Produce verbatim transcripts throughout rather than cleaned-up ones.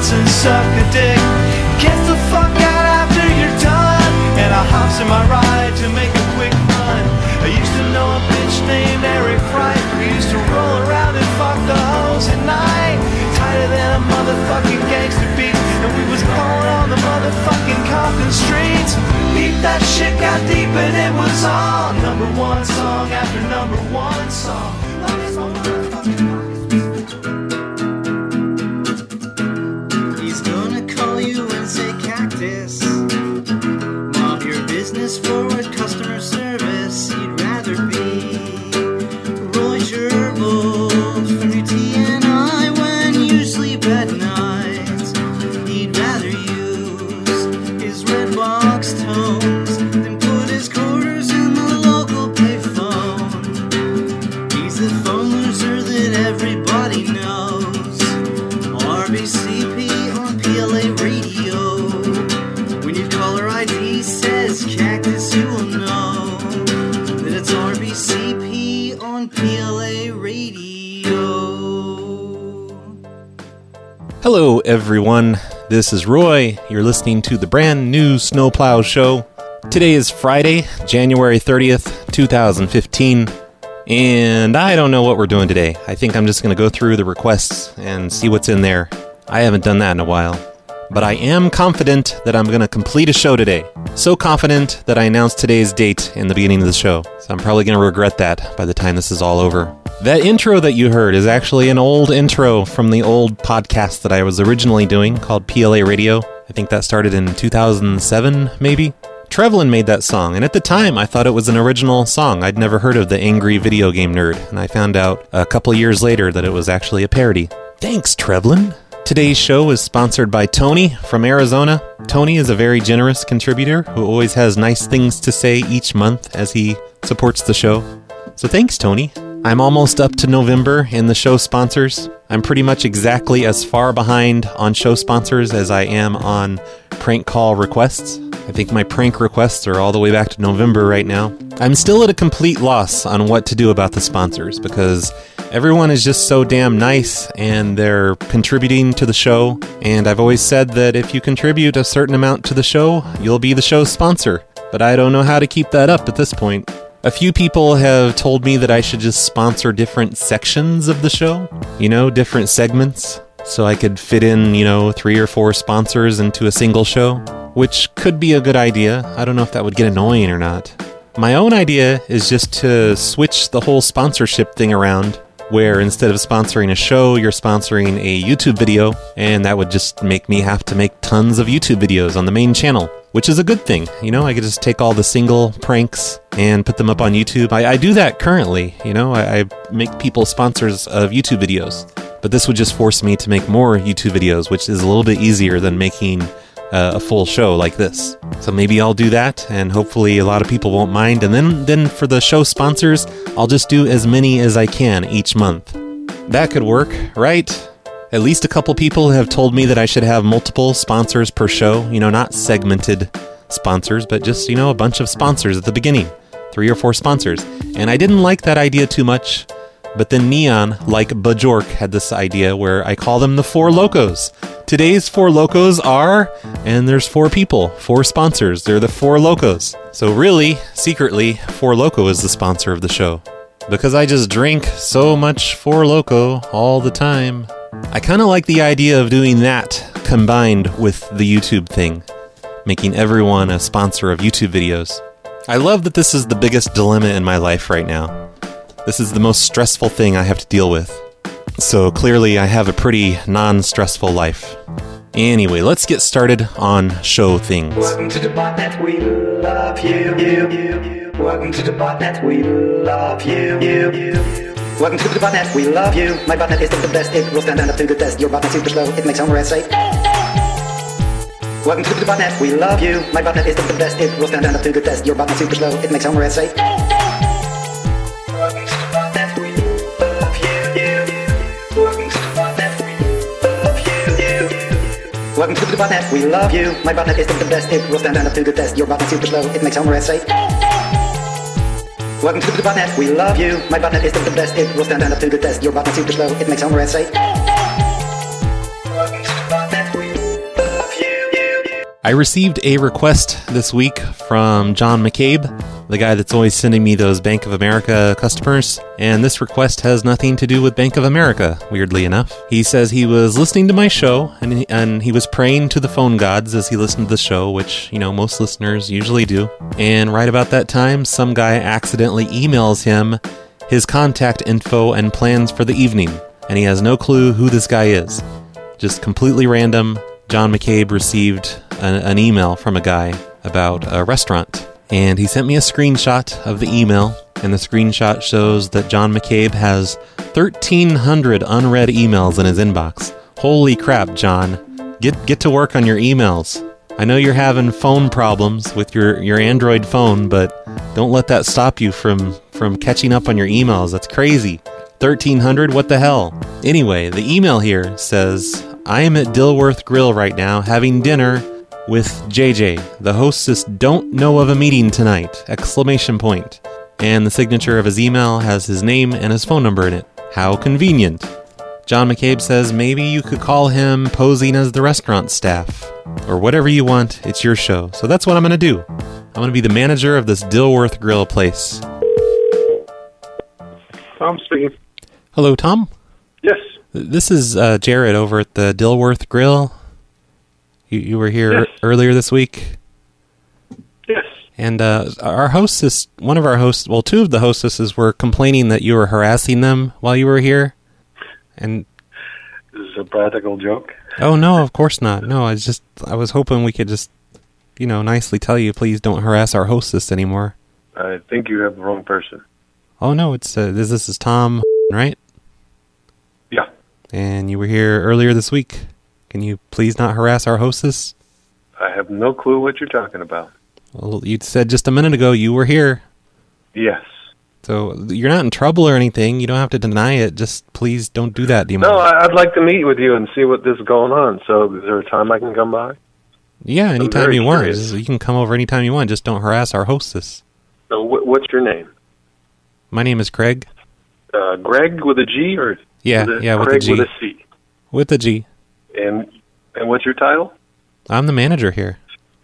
dance and suck a dick. Get the fuck out after you're done. And I hops in my ride to make a quick run. I used to know a bitch named Eric Wright. We used to roll around and fuck the hoes at night. Tighter than a motherfucking gangster beat. And we was going on the motherfucking Compton streets. Beat that shit got deep and it was all number one song after number one song. Long as my motherfucking He's gonna call you and say cactus. Mob your business forward customer service. He'd rather be Roy Gerbold from your T N I when you sleep at night. He'd rather use his red box tones than put his quarters in the local payphone. He's the phone loser that everybody knows. R B C P on P L A radio. When your caller I D says cactus, you will know that it's R B C P on P L A radio. Hello, everyone. This is Roy. You're listening to the brand new Snowplow Show. Today is Friday, January thirtieth, twenty fifteen, and I don't know what we're doing today. I think I'm just going to go through the requests and see what's in there. I haven't done that in a while. But I am confident that I'm going to complete a show today. So confident that I announced today's date in the beginning of the show. So I'm probably going to regret that by the time this is all over. That intro that you heard is actually an old intro from the old podcast that I was originally doing called P L A Radio. I think that started in two thousand seven, maybe? Trevlin made that song, and at the time I thought it was an original song. I'd never heard of the Angry Video Game Nerd, and I found out a couple years later that it was actually a parody. Thanks, Trevlin! Today's show is sponsored by Tony from Arizona. Tony is a very generous contributor who always has nice things to say each month as he supports the show. So thanks, Tony. I'm almost up to November in the show sponsors. I'm pretty much exactly as far behind on show sponsors as I am on prank call requests. I think my prank requests are all the way back to November right now. I'm still at a complete loss on what to do about the sponsors because everyone is just so damn nice and they're contributing to the show. And I've always said that if you contribute a certain amount to the show, you'll be the show's sponsor. But I don't know how to keep that up at this point. A few people have told me that I should just sponsor different sections of the show, you know, different segments, so I could fit in, you know, three or four sponsors into a single show, which could be a good idea. I don't know if that would get annoying or not. My own idea is just to switch the whole sponsorship thing around, where instead of sponsoring a show, you're sponsoring a YouTube video, and that would just make me have to make tons of YouTube videos on the main channel, which is a good thing. You know, I could just take all the single pranks and put them up on YouTube. I, I do that currently, you know, I, I make people sponsors of YouTube videos, but this would just force me to make more YouTube videos, which is a little bit easier than making uh, a full show like this. So maybe I'll do that, and hopefully a lot of people won't mind. And then, then for the show sponsors, I'll just do as many as I can each month. That could work, right? At least a couple people have told me that I should have multiple sponsors per show. You know, not segmented sponsors, but just, you know, a bunch of sponsors at the beginning. Three or four sponsors. And I didn't like that idea too much. But then Neon, like Bajork, had this idea where I call them the Four Locos. Today's Four Locos are, and there's four people, four sponsors. They're the Four Locos. So really, secretly, Four Loko is the sponsor of the show. Because I just drink so much Four Loko all the time. I kind of like the idea of doing that combined with the YouTube thing, making everyone a sponsor of YouTube videos. I love that this is the biggest dilemma in my life right now. This is the most stressful thing I have to deal with. So clearly I have a pretty non-stressful life. Anyway, let's get started on show things. Welcome to the botnet, we love you, you, you, you. Welcome to the botnet, we love you, you, you. Welcome to the botnet, we love you. My botnet is the best, it will stand up to the test. Your botnet super slow, it makes Homer say. Welcome to the botnet, we love you. My botnet is the best, it will stand up to the test. Your botnet super slow, it makes Homer say. Welcome to the botnet, we love you, you. Welcome to the botnet, we love you, you. Welcome to the botnet, we love you. My botnet is the best, it will stand up to the test. Your botnet super slow, it makes Homer say. Welcome to the botnet, we love you. My botnet is the best, it will stand up to the test. Your botnet super slow, it makes Homer say. Welcome to the botnet, we I received a request this week from John McCabe, the guy that's always sending me those Bank of America customers, and this request has nothing to do with Bank of America, weirdly enough. He says he was listening to my show, and he, and he was praying to the phone gods as he listened to the show, which, you know, most listeners usually do. And right about that time, some guy accidentally emails him his contact info and plans for the evening, and he has no clue who this guy is. Just completely random. John McCabe received an, an email from a guy about a restaurant, and he sent me a screenshot of the email, and the screenshot shows that John McCabe has thirteen hundred unread emails in his inbox. Holy crap, John. Get get to work on your emails. I know you're having phone problems with your, your Android phone, but don't let that stop you from, from catching up on your emails. That's crazy. thirteen hundred? What the hell? Anyway, the email here says, I am at Dilworth Grill right now having dinner with J J. The hostess don't know of a meeting tonight! Exclamation point. And the signature of his email has his name and his phone number in it. How convenient. John McCabe says maybe you could call him posing as the restaurant staff. Or whatever you want, it's your show. So that's what I'm going to do. I'm going to be the manager of this Dilworth Grill place. Tom speaking. Hello, Tom? Yes. This is uh, Jared over at the Dilworth Grill. You you were here Yes. earlier this week. Yes. And uh, our hostess, one of our hosts, well, two of the hostesses were complaining that you were harassing them while you were here. And This is a practical joke. oh no, of course not. No, I just I was hoping we could just, you know, nicely tell you, please don't harass our hostess anymore. I think you have the wrong person. Oh no, it's uh, this this is Tom, right? Yeah. And you were here earlier this week. Can you please not harass our hostess? I have no clue what you're talking about. Well, you said just a minute ago you were here. Yes. So you're not in trouble or anything. You don't have to deny it. Just please don't do that anymore. No, I- I'd like to meet with you and see what this is going on. So is there a time I can come by? Yeah, anytime very you want. curious. Just- you can come over anytime you want. Just don't harass our hostess. So wh- what's your name? My name is Craig. Uh, Greg with a G or Yeah, with a, yeah, with a Craig G. with a C? With a G. And and what's your title? I'm the manager here.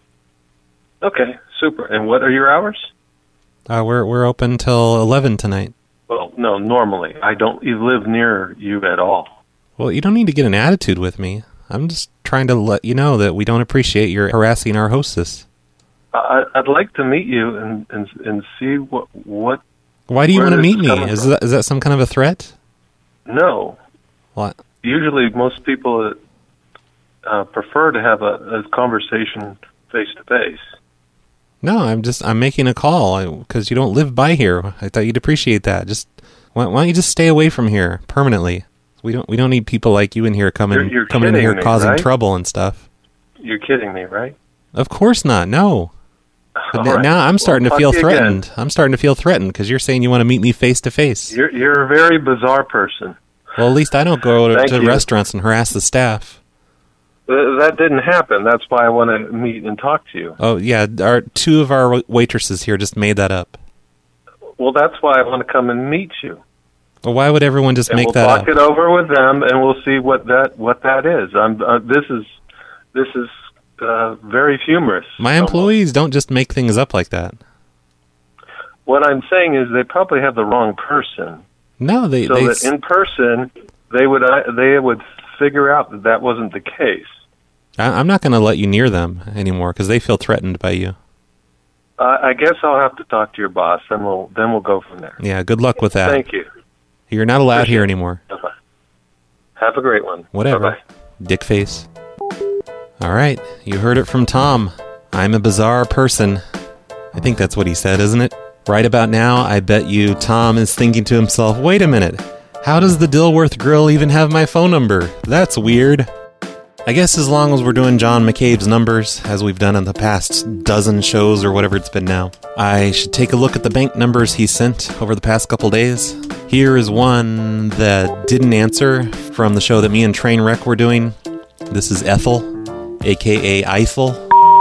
Okay, super. And what are your hours? Uh, we're we're open till eleven tonight. Well, no, normally I don't live near you at all. Well, you don't need to get an attitude with me. I'm just trying to let you know that we don't appreciate your harassing our hostess. I, I'd like to meet you and and, and see what what. Why do you Where want to this meet is me? coming Is from? that is that some kind of a threat? No. What? Usually, most people uh, prefer to have a, a conversation face to face. No, I'm just I'm making a call because you don't live by here. I thought you'd appreciate that. Just why, why don't you just stay away from here permanently? We don't we don't need people like you in here coming You're- you're coming in kidding here me, causing right? trouble and stuff. You're kidding me, right? Of course not. No. But All n- right. now I'm starting Well, to feel talk to you again. threatened. I'm starting to feel threatened because you're saying you want to meet me face to face. You're you're a very bizarre person. Well, at least I don't go to, Thank to you. restaurants and harass the staff. Th- That didn't happen. That's why I want to meet and talk to you. Oh yeah, our two of our waitresses here just made that up. Well, that's why I want to come and meet you. Well, why would everyone just And make we'll that talk up? it over with them, and we'll see what that what that is. I'm uh, this is this is uh, very humorous. My almost. employees don't just make things up like that. What I'm saying is they probably have the wrong person. No, they So they that in person, they would uh, they would figure out that that wasn't the case. I, I'm not going to let you near them anymore because they feel threatened by you. Uh, I guess I'll have to talk to your boss, and we'll then we'll go from there. Yeah, good luck with that. Thank you. You're not allowed Appreciate here it. anymore. Bye-bye. Have a great one. Whatever. Bye-bye. Dick face. All right, you heard it from Tom. I'm a bizarre person. I think that's what he said, isn't it? Right about now, I bet you Tom is thinking to himself, wait a minute, how does the Dilworth Grill even have my phone number? That's weird. I guess as long as we're doing John McCabe's numbers, as we've done in the past dozen shows or whatever it's been now, I should take a look at the bank numbers he sent over the past couple days. Here is one that didn't answer from the show that me and Trainwreck were doing. This is Ethel, aka Eiffel.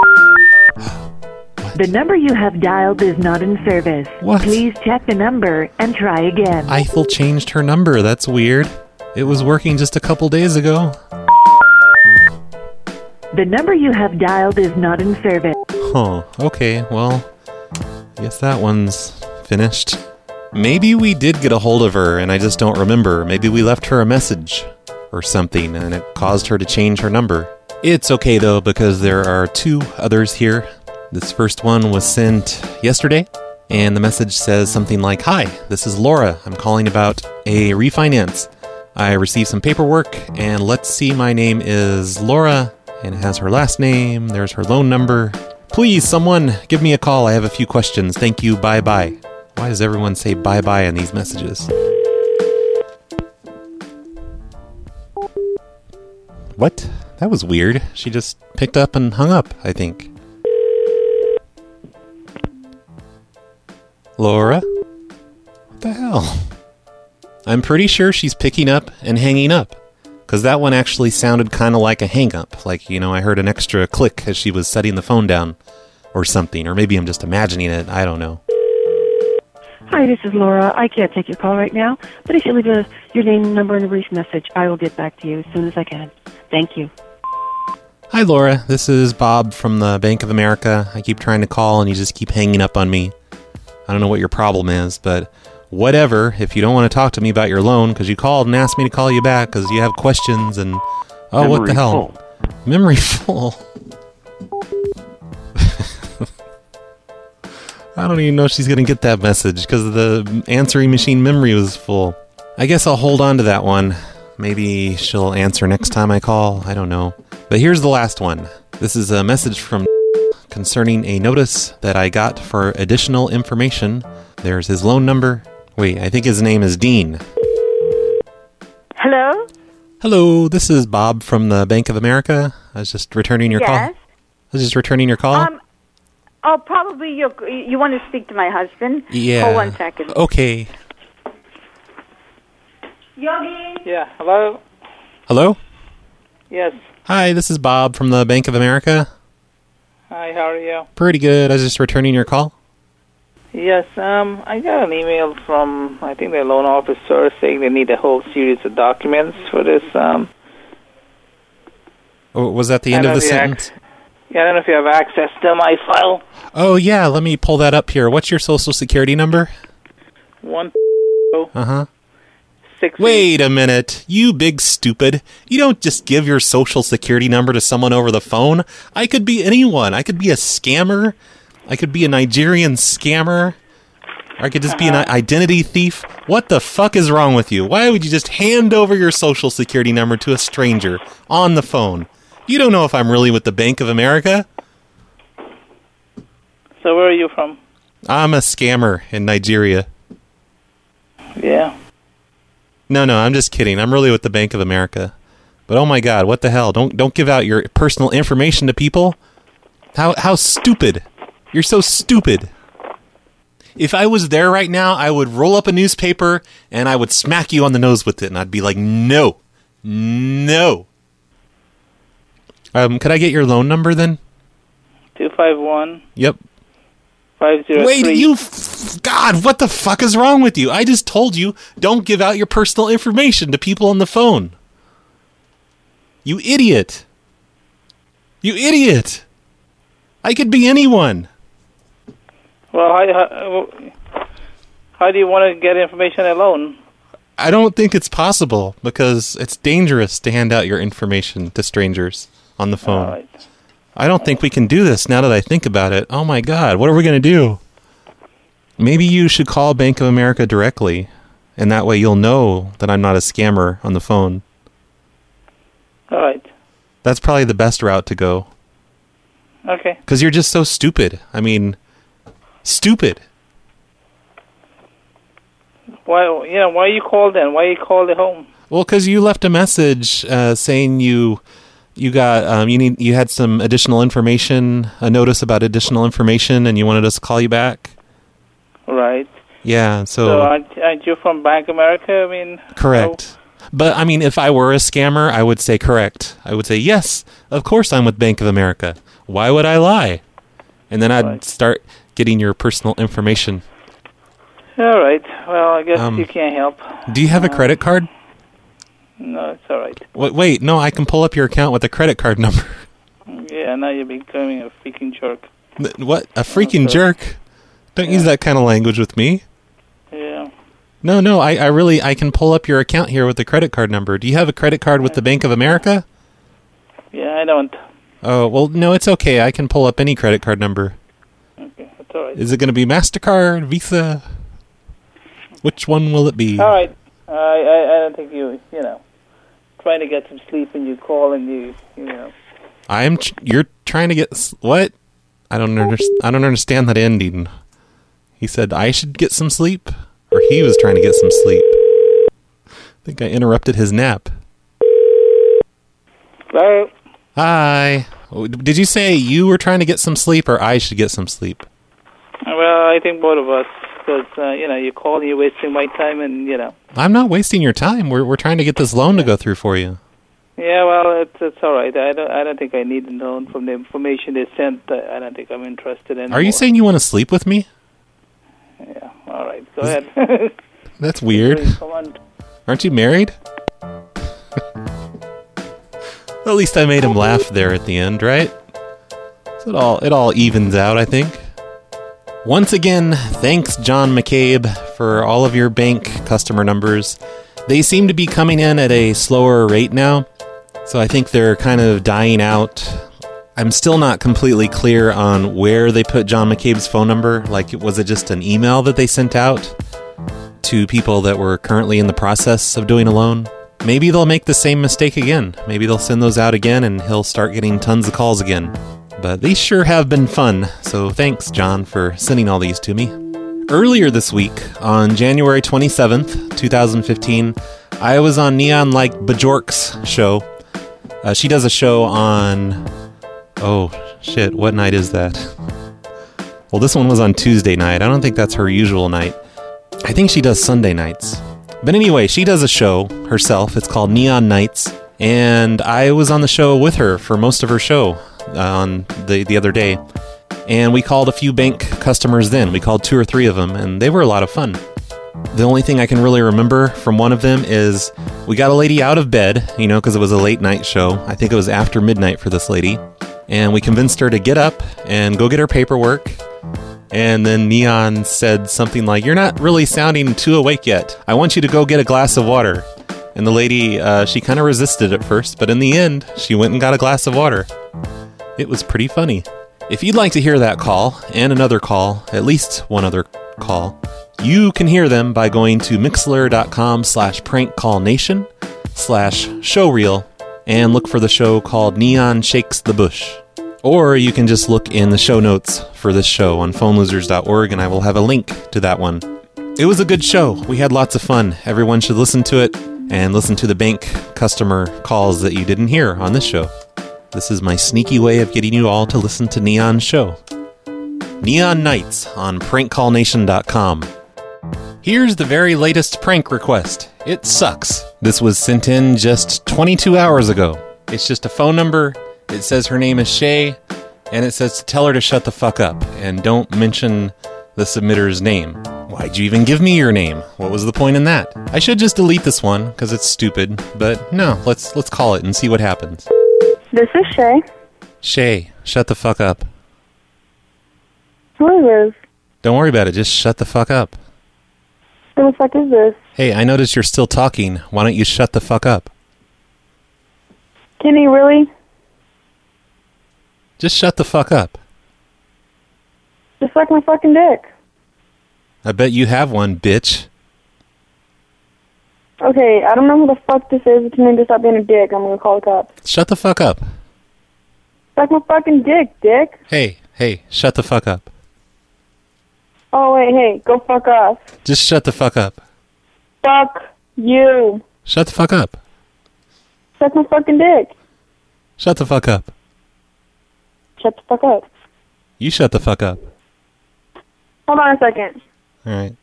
The number you have dialed is not in service. What? Please check the number and try again. Eiffel changed her number. That's weird. It was working just a couple days ago. The number you have dialed is not in service. Huh, okay, well, I guess that one's finished. Maybe we did get a hold of her and I just don't remember. Maybe we left her a message or something and it caused her to change her number. It's okay though, because there are two others here. This first one was sent yesterday, and the message says something like, "Hi, this is Laura. I'm calling about a refinance. I received some paperwork, and let's see, my name is Laura, and it has her last name. There's her loan number. Please, someone, give me a call. I have a few questions. Thank you. Bye-bye." Why does everyone say bye-bye in these messages? What? That was weird. She just picked up and hung up, I think. Laura? What the hell? I'm pretty sure she's picking up and hanging up, because that one actually sounded kind of like a hang-up. Like, you know, I heard an extra click as she was setting the phone down or something. Or maybe I'm just imagining it. I don't know. Hi, this is Laura. I can't take your call right now, but if you leave a, your name, number, and a brief message, I will get back to you as soon as I can. Thank you. Hi, Laura. This is Bob from the Bank of America. I keep trying to call and you just keep hanging up on me. I don't know what your problem is, but whatever. If you don't want to talk to me about your loan because you called and asked me to call you back because you have questions and... Oh, Memory what the hell? full. Memory full. I don't even know if she's going to get that message because the answering machine memory was full. I guess I'll hold on to that one. Maybe she'll answer next time I call. I don't know. But here's the last one. This is a message from concerning a notice that I got for additional information. There's his loan number. Wait, I think his name is Dean. Hello? Hello, this is Bob from the Bank of America. I was just returning your Yes. call. I was just returning your call. Um, oh, probably you you want to speak to my husband? Yeah. Hold one second. Okay. Yogi? Yeah, hello? Hello? Yes. Hi, this is Bob from the Bank of America. Hi, how are you? Pretty good. I was just returning your call. Yes, um, I got an email from, I think, the loan officer saying they need a whole series of documents for this. Um, Oh, was that the end I of the don't know if you sentence? ac- yeah, I don't know if you have access to my file. Oh, yeah, let me pull that up here. What's your social security number? One, Uh-huh. six. Wait a minute. You big stupid. You don't just give your social security number to someone over the phone. I could be anyone. I could be a scammer. I could be a Nigerian scammer. Or I could just be an identity thief. What the fuck is wrong with you? Why would you just hand over your social security number to a stranger on the phone? You don't know if I'm really with the Bank of America. So where are you from? I'm a scammer in Nigeria. Yeah. No, no, I'm just kidding. I'm really with the Bank of America. But oh my God, what the hell? Don't don't give out your personal information to people. How how stupid. You're so stupid. If I was there right now, I would roll up a newspaper and I would smack you on the nose with it and I'd be like, "No. No." Um, could I get your loan number then? two five one, Yep. five zero three. Wait, you... F- God, what the fuck is wrong with you? I just told you, don't give out your personal information to people on the phone. You idiot. You idiot. I could be anyone. Well, how, how, how do you want to get information on a loan? I don't think it's possible because it's dangerous to hand out your information to strangers on the phone. All right. I don't think we can do this now that I think about it. Oh my God, what are we going to do? Maybe you should call Bank of America directly, and that way you'll know that I'm not a scammer on the phone. All right. That's probably the best route to go. Okay. Because you're just so stupid. I mean, stupid. Why? Yeah. Why you called then? Why you called at home? Well, because you left a message uh, saying you you got um, you need you had some additional information, a notice about additional information, and you wanted us to call you back. Right. Yeah. So, So aren't, aren't you from Bank America? I mean. correct. But I mean, if I were a scammer, I would say correct. I would say yes. Of course, I'm with Bank of America. Why would I lie? And then I'd Right. start getting your personal information. Oh, all right. Well, I guess Um, you can't help. Do you have a credit card? No, it's all right. Wait, wait, no, I can pull up your account with a credit card number. Yeah, now you're becoming a freaking jerk. Th- What? A freaking Okay. jerk? Don't use that kind of language with me. Yeah. No, no, I, I really, I can pull up your account here with the credit card number. Do you have a credit card with the Bank of America? Yeah, I don't. Oh, well, no, it's okay. I can pull up any credit card number. Okay, that's all right. Is it going to be MasterCard, Visa? Which one will it be? All right. I, I I don't think you, you know, trying to get some sleep and you call and you, you know. I'm, tr- you're trying to get, s- what? I don't understand, I don't understand that ending. He said I should get some sleep? Or he was trying to get some sleep? I think I interrupted his nap. Hello? Hi. Oh, did you say you were trying to get some sleep or I should get some sleep? Well, I think both of us, because, uh, you know, you're calling, you're wasting my time and, you know. I'm not wasting your time. We're we're trying to get this loan to go through for you. Yeah, well, it's it's all right. I don't I don't think I need to know from the information they sent. I I don't think I'm interested anymore. Are you saying you want to sleep with me? Yeah, all right. Go ahead. That's weird. Come on. Aren't you married? At least I made him laugh there at the end, right? So it all it all evens out, I think. Once again, thanks John McCabe for all of your bank customer numbers. They seem to be coming in at a slower rate now, so I think they're kind of dying out. I'm still not completely clear on where they put John McCabe's phone number. Like, was it just an email that they sent out to people that were currently in the process of doing a loan? Maybe they'll make the same mistake again. Maybe they'll send those out again and he'll start getting tons of calls again. But these sure have been fun, so thanks, John, for sending all these to me. Earlier this week, on January twenty-seventh, twenty fifteen, I was on Neon Like Bajork's show. Uh, she does a show on... Oh, shit, what night is that? Well, this one was on Tuesday night. I don't think that's her usual night. I think she does Sunday nights. But anyway, she does a show herself. It's called Neon Nights. And I was on the show with her for most of her show uh, on the, the other day. And we called a few bank customers then. We called two or three of them, and they were a lot of fun. The only thing I can really remember from one of them is we got a lady out of bed, you know, because it was a late night show. I think it was after midnight for this lady. And we convinced her to get up and go get her paperwork. And then Neon said something like, "You're not really sounding too awake yet. I want you to go get a glass of water." And the lady, uh, she kind of resisted at first, but in the end, she went and got a glass of water. It was pretty funny. If you'd like to hear that call, and another call, at least one other call, you can hear them by going to mixler.com slash prankcallnation slash showreel and look for the show called Neon Shakes the Bush. Or you can just look in the show notes for this show on phone losers dot org and I will have a link to that one. It was a good show. We had lots of fun. Everyone should listen to it and listen to the bank customer calls that you didn't hear on this show. This is my sneaky way of getting you all to listen to Neon's show. Neon Nights on prank call nation dot com. Here's the very latest prank request. It sucks. This was sent in just twenty-two hours ago. It's just a phone number. It says her name is Shay, and it says to tell her to shut the fuck up and don't mention the submitter's name. Why'd you even give me your name? What was the point in that? I should just delete this one because it's stupid, but no, let's let's call it and see what happens. This is Shay. Shay, shut the fuck up. Who is this? Don't worry about it, just shut the fuck up. Who the fuck is this? Hey, I noticed you're still talking. Why don't you shut the fuck up? Can he really? Just shut the fuck up. Just suck my fucking dick. I bet you have one, bitch. Okay, I don't know who the fuck this is. If you need to stop being a dick, I'm gonna call the cops. Shut the fuck up. Suck my fucking dick, dick. Hey, hey, shut the fuck up. Oh, wait, hey, go fuck off. Just shut the fuck up. Fuck you. Shut the fuck up. Suck my fucking dick. Shut the fuck up. Shut the fuck up. You shut the fuck up. Hold on a second. All right.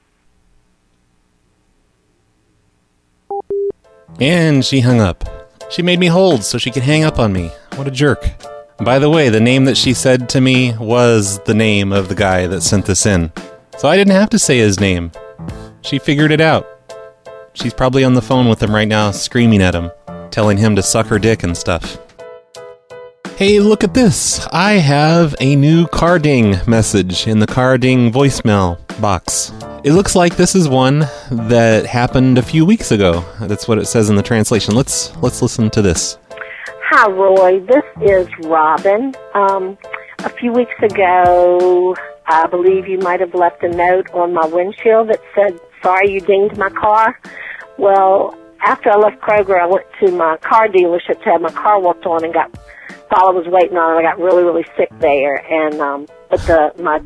And she hung up. She made me hold so she could hang up on me. What a jerk. By the way, the name that she said to me was the name of the guy that sent this in. So I didn't have to say his name. She figured it out. She's probably on the phone with him right now, screaming at him, telling him to suck her dick and stuff. Hey, look at this. I have a new carding message in the carding voicemail box. It looks like this is one that happened a few weeks ago. That's what it says in the translation. Let's let's listen to this. Hi, Roy. This is Robin. Um, a few weeks ago, I believe you might have left a note on my windshield that said, sorry you dinged my car. Well, after I left Kroger, I went to my car dealership to have my car worked on and got, while I was waiting on it, I got really, really sick there. And, um, but the, my,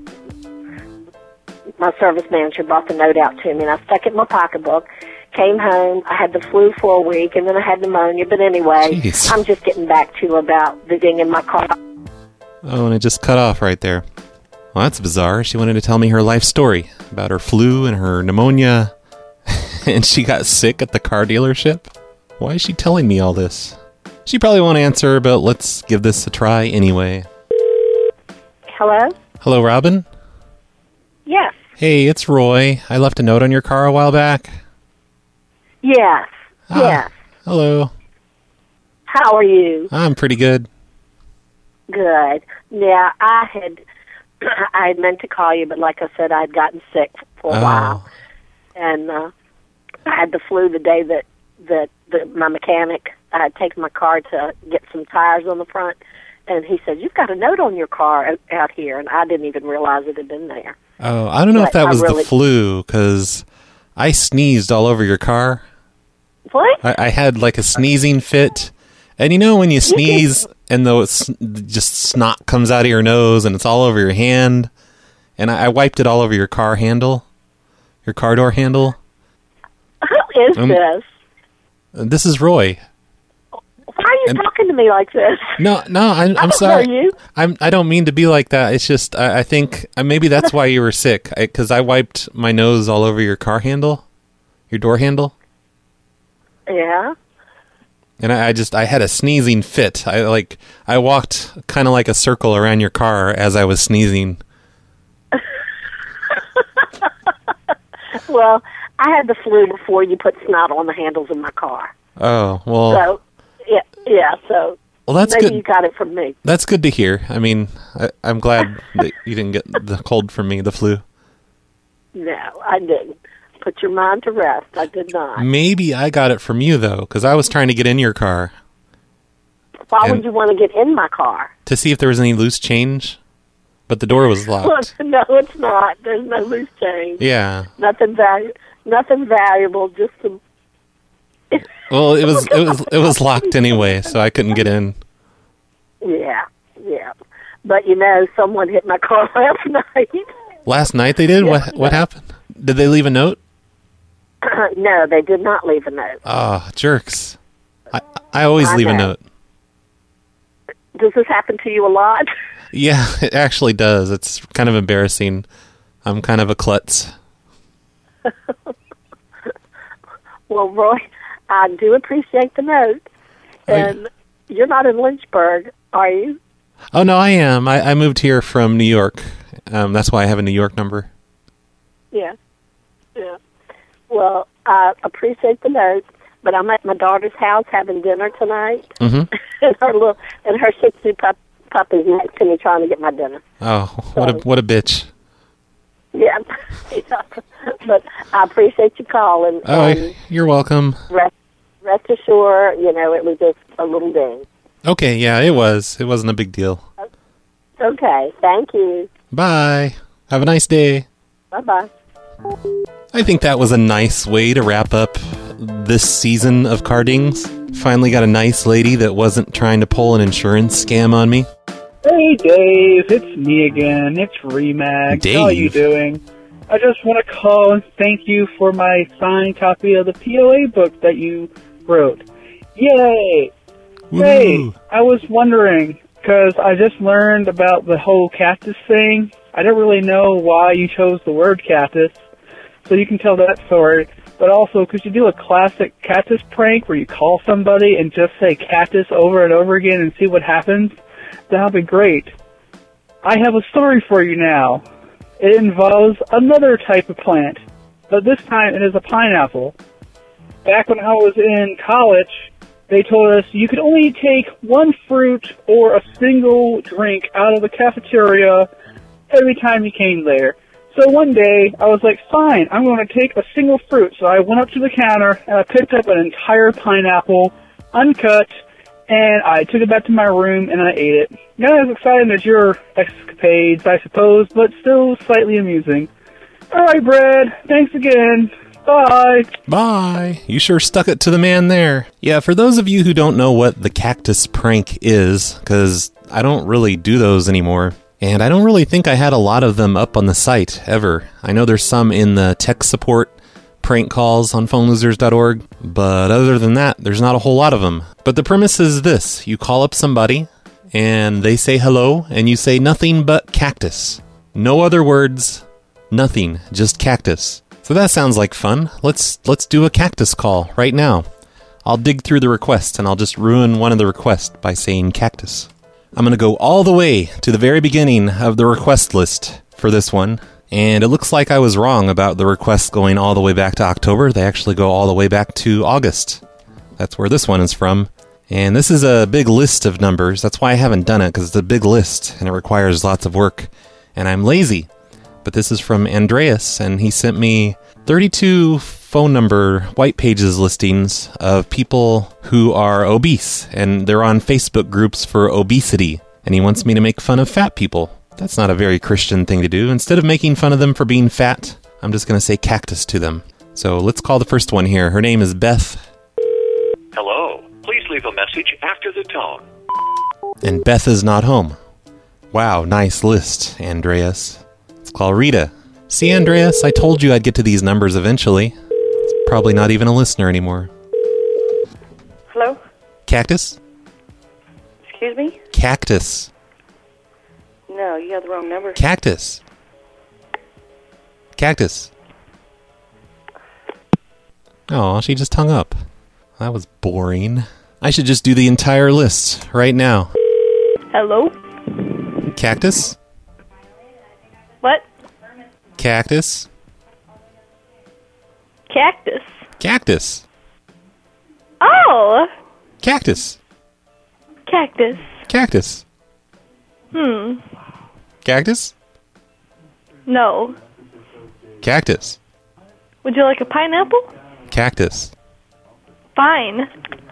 my service manager brought the note out to me, and I stuck it in my pocketbook. Came home, I had the flu for a week, and then I had pneumonia. But anyway, Jeez. I'm just getting back to you about the ding in my car. Oh, and it just cut off right there. Well, that's bizarre. She wanted to tell me her life story about her flu and her pneumonia, and she got sick at the car dealership. Why is she telling me all this? She probably won't answer, but let's give this a try anyway. Hello? Hello, Robin? Yes. Hey, it's Roy. I left a note on your car a while back. Yes. Ah, Yes. Hello. How are you? I'm pretty good. Good. Yeah, I had I had meant to call you, but like I said, I'd gotten sick for a Oh. while, and uh, I had the flu the day that that the, my mechanic I had taken my car to get some tires on the front, and he said, "You've got a note on your car out, out here," and I didn't even realize it had been there. Oh, I don't know But if that I was really- the flu, because I sneezed all over your car. What? I, I had like a sneezing fit. And you know when you sneeze and the s- just snot comes out of your nose and it's all over your hand? And I, I wiped it all over your car handle, your car door handle. Who is Um, this? And this is Roy. Why are you and- talking to me like this? No, no, I'm, I I'm don't sorry. know you. I'm, I don't mean to be like that. It's just, I, I think uh, maybe that's why you were sick. Because I, I wiped my nose all over your car handle, your door handle. Yeah. And I, I just, I had a sneezing fit. I like, I walked kind of like a circle around your car as I was sneezing. Well, I had the flu before you put snot on the handles of my car. Oh, well, So, yeah, yeah. So well, that's maybe good. you got it from me. That's good to hear. I mean, I, I'm glad that you didn't get the cold from me, the flu. No, I didn't. Put your mind to rest. I did not. Maybe I got it from you, though, because I was trying to get in your car Why and- would you want to get in my car? to see if there was any loose change, but the door was locked. No, it's not. There's no loose change. Yeah. Nothing valu- Nothing valuable. Just some. Well, it was it was it was locked anyway, so I couldn't get in. Yeah, yeah. But you know, someone hit my car last night. Last night they did. What what happened? Did they leave a note? No, they did not leave a note. Oh, jerks! I I always I leave a know. note. Does this happen to you a lot? Yeah, it actually does. It's kind of embarrassing. I'm kind of a klutz. Well, Roy, I do appreciate the note. And you're not in Lynchburg, are you? Oh no, I am. I, I moved here from New York. Um, that's why I have a New York number. Yeah. Yeah. Well, I appreciate the note, but I'm at my daughter's house having dinner tonight. Mm-hmm. and her little and her Shih Tzu pup, puppy's next to me trying to get my dinner. Oh, what a what a bitch! Yeah. Yeah. But I appreciate you calling. Oh, and you're welcome. rest, rest assured, you know, it was just a little ding. Okay, yeah, it was. It wasn't a big deal. Okay. Thank you. Bye. Have a nice day. Bye-bye. I think that was a nice way to wrap up this season of Cardings. Finally got a nice lady that wasn't trying to pull an insurance scam on me. Hey Dave, it's me again. It's Remax. Dave. How are you doing? I just want to call and thank you for my signed copy of the P O A book that you wrote. Yay! Woo. Hey, I was wondering, because I just learned about the whole cactus thing. I don't really know why you chose the word cactus, so you can tell that story. But also, could you do a classic cactus prank where you call somebody and just say cactus over and over again and see what happens? That would be great. I have a story for you now. It involves another type of plant, but this time it is a pineapple. Back when I was in college, they told us you could only take one fruit or a single drink out of the cafeteria every time you came there. So one day, I was like, fine, I'm going to take a single fruit. So I went up to the counter, and I picked up an entire pineapple, uncut, and I took it back to my room, and I ate it. Not as exciting as your escapades, I suppose, but still slightly amusing. All right, Brad, thanks again. Bye. Bye. You sure stuck it to the man there. Yeah, for those of you who don't know what the cactus prank is, because I don't really do those anymore, and I don't really think I had a lot of them up on the site, ever. I know there's some in the tech support prank calls on phone losers dot org, but other than that, there's not a whole lot of them. But the premise is this. You call up somebody, and they say hello, and you say nothing but cactus. No other words, nothing, just cactus. So that sounds like fun. Let's let's do a cactus call right now. I'll dig through the request, and I'll just ruin one of the requests by saying cactus. I'm going to go all the way to the very beginning of the request list for this one. And it looks like I was wrong about the requests going all the way back to October. They actually go all the way back to August. That's where this one is from. And this is a big list of numbers. That's why I haven't done it, because it's a big list, and it requires lots of work. And I'm lazy. But this is from Andreas, and he sent me thirty-two phone number white pages listings of people who are obese, and they're on Facebook groups for obesity. And he wants me to make fun of fat people. That's not a very Christian thing to do. Instead of making fun of them for being fat, I'm just going to say cactus to them. So let's call the first one here. Her name is Beth. Hello. Please leave a message after the tone. And Beth is not home. Wow, nice list, Andreas. Let's call Rita. See, Andreas, I told you I'd get to these numbers eventually. It's probably not even a listener anymore. Hello? Cactus? Excuse me? Cactus. No, you have the wrong number. Cactus. Cactus. Oh, she just hung up. That was boring. I should just do the entire list right now. Hello? Cactus? What? Cactus? Cactus. Cactus. Oh! Cactus. Cactus. Cactus. Hmm. Cactus? No. Cactus. Would you like a pineapple? Cactus. Fine.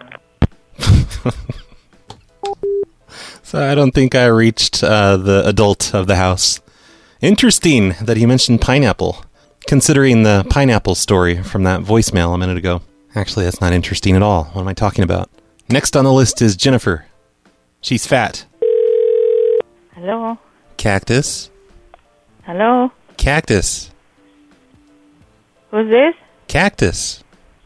So I don't think I reached uh, the adult of the house. Interesting that he mentioned pineapple, considering the pineapple story from that voicemail a minute ago. Actually, that's not interesting at all. What am I talking about? Next on the list is Jennifer. She's fat. Hello? Cactus. Hello? Cactus. Who's this? Cactus.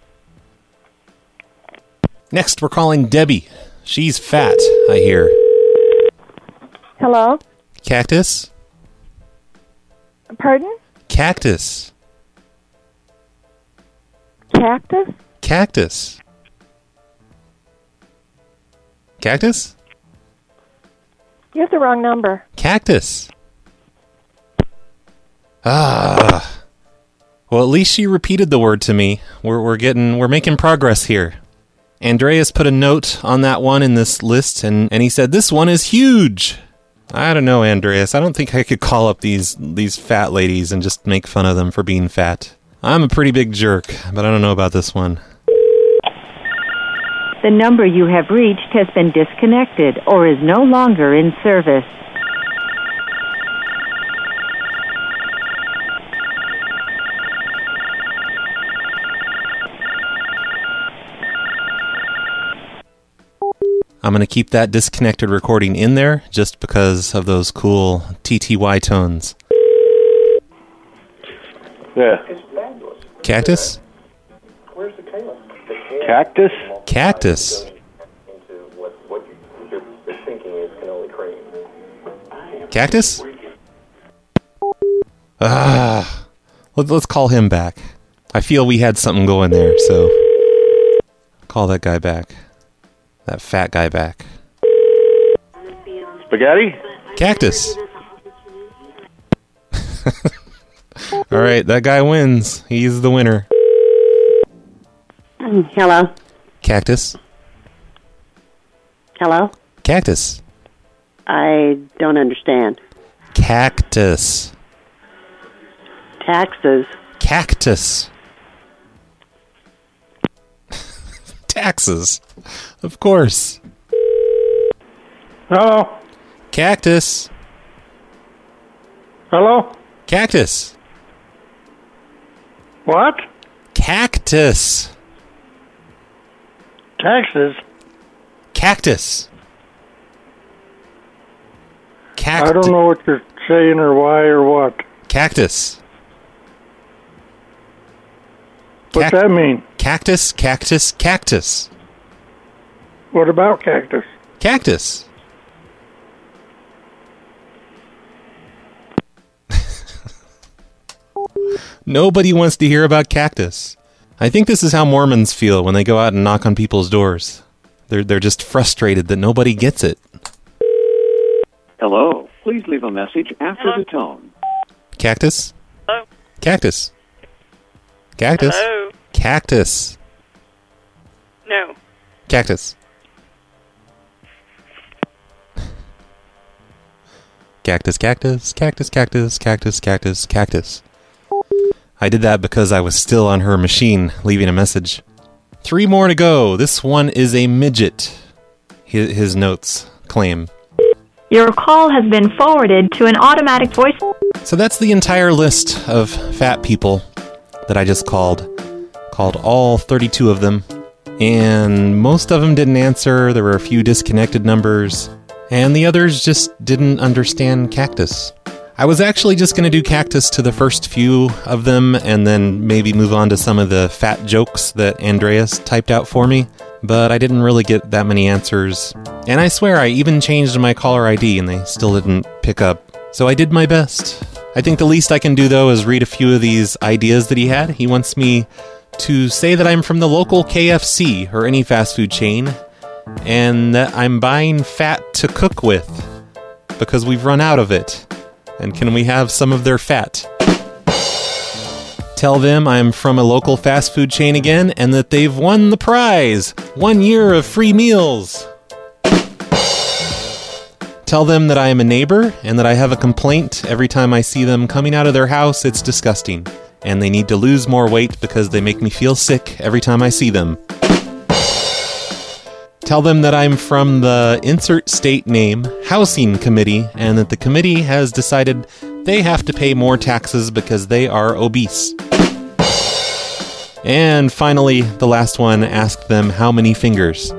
Next, we're calling Debbie. She's fat, I hear. Hello? Cactus. Pardon? Cactus. Cactus? Cactus. Cactus? You have the wrong number. Cactus. Ah. Well, at least she repeated the word to me. We're we're getting we're making progress here. Andreas put a note on that one in this list, and, and he said, this one is huge. I don't know, Andreas. I don't think I could call up these these fat ladies and just make fun of them for being fat. I'm a pretty big jerk, but I don't know about this one. The number you have reached has been disconnected or is no longer in service. I'm going to keep that disconnected recording in there just because of those cool T T Y tones. Yeah. Cactus? Cactus? Cactus. Cactus? Ah, let, let's call him back. I feel we had something going there, so call that guy back. That fat guy back. Spaghetti? Cactus. All right, that guy wins. He's the winner. Hello? Cactus. Hello? Cactus. I don't understand. Cactus. Taxes. Cactus. Taxes. Of course. Hello? Cactus. Hello? Cactus. What? Cactus. Taxes? Cactus. Cact- I don't know what you're saying or why or what. Cactus. What's Cac- that mean? Cactus, cactus, cactus. What about cactus? Cactus. Nobody wants to hear about cactus. I think this is how Mormons feel when they go out and knock on people's doors. They're they're just frustrated that nobody gets it. Hello. Please leave a message after Hello? the tone. Cactus? Hello? Cactus. Cactus. Hello? Cactus. No. Cactus. Cactus, cactus, cactus, cactus, cactus, cactus, cactus. I did that because I was still on her machine, leaving a message. Three more to go. This one is a midget. His, his notes claim. Your call has been forwarded to an automatic voice... So that's the entire list of fat people that I just called. Called all thirty-two of them. And most of them didn't answer. There were a few disconnected numbers. And the others just didn't understand cactus. I was actually just going to do cactus to the first few of them and then maybe move on to some of the fat jokes that Andreas typed out for me. But I didn't really get that many answers. And I swear I even changed my caller I D and they still didn't pick up. So I did my best. I think the least I can do though is read a few of these ideas that he had. He wants me to say that I'm from the local K F C or any fast food chain and that I'm buying fat to cook with because we've run out of it. And can we have some of their fat? Tell them I'm from a local fast food chain again and that they've won the prize. One year of free meals. Tell them that I am a neighbor and that I have a complaint every time I see them coming out of their house. It's disgusting. And they need to lose more weight because they make me feel sick every time I see them. Tell them that I'm from the insert state name housing committee and that the committee has decided they have to pay more taxes because they are obese. And finally, the last one, ask them how many fingers.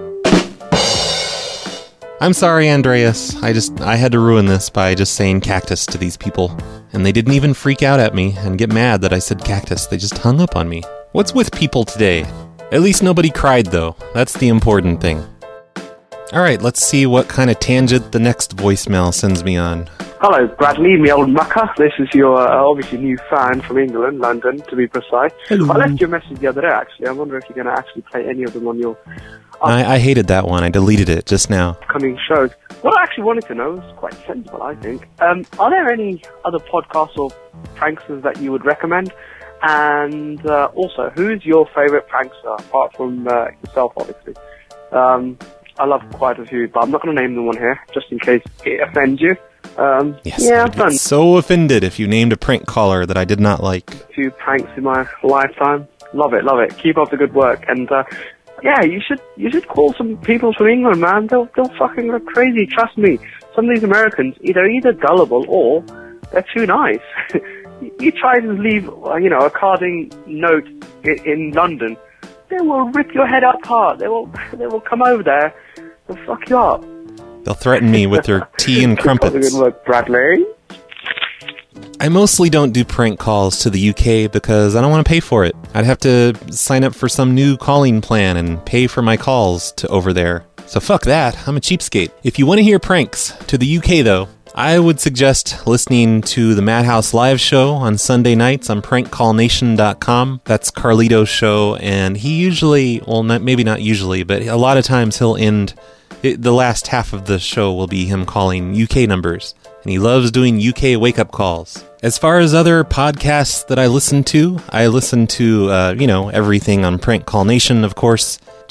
I'm sorry, Andreas. I just I had to ruin this by just saying cactus to these people. And they didn't even freak out at me and get mad that I said cactus. They just hung up on me. What's with people today? At least nobody cried, though. That's the important thing. Alright, let's see what kind of tangent the next voicemail sends me on. Hello, Bradley, me old mucker. This is your uh, obviously new fan from England, London, to be precise. Hello. I left you a message the other day, actually. I wonder if you're going to actually play any of them on your I, I hated that one. I deleted it just now. upcoming shows. What I actually wanted to know is quite sensible, I think. Um, are there any other podcasts or pranksters that you would recommend? And uh, also, who's your favourite prankster, apart from uh, yourself, obviously? Um, I love quite a few, but I'm not going to name them on here, just in case it offends you. Um, Yes, yeah, I I've would done get so offended if you named a prank caller that I did not like. a few pranks in my lifetime. Love it, love it. Keep up the good work. And uh, yeah, you should you should call some people from England, man. They'll they'll fucking go crazy. Trust me. Some of these Americans, either either gullible or they're too nice. You try to leave, uh, you know, a carding note in, in London, they will rip your head apart. They will they will come over there and fuck you up. They'll threaten me with their tea and Keep up the crumpets. good work, Bradley. I mostly don't do prank calls to the U K because I don't want to pay for it. I'd have to sign up for some new calling plan and pay for my calls to over there. So fuck that, I'm a cheapskate. If you want to hear pranks to the U K though, I would suggest listening to the Madhouse live show on Sunday nights on prank call nation dot com. That's Carlito's show, and he usually, well, not, maybe not usually, but a lot of times he'll end, it, the last half of the show will be him calling U K numbers, and he loves doing U K wake-up calls. As far as other podcasts that I listen to, I listen to, uh, you know, everything on Prank Call Nation, of course.